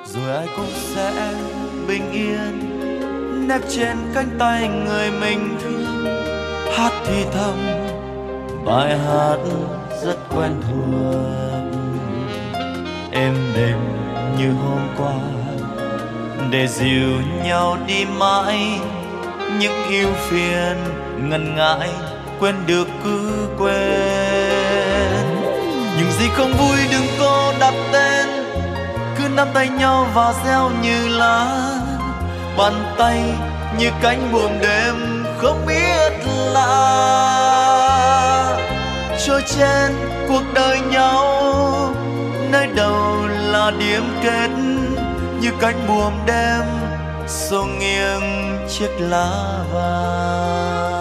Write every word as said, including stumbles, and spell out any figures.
rồi ai cũng sẽ bình yên nép trên cánh tay người mình thương, hát thì thầm bài hát rất quen thuộc, êm đềm như hôm qua, để dìu nhau đi mãi những ưu phiền ngần ngại, quên được cứ quên. Nhưng gì không vui đừng có đặt tên, cứ nắm tay nhau và reo như lá, bàn tay như cánh buồm đêm không biết lạ, trôi trên cuộc đời nhau, nơi đầu là điểm kết, như cánh buồm đêm xô nghiêng chiếc lá vàng.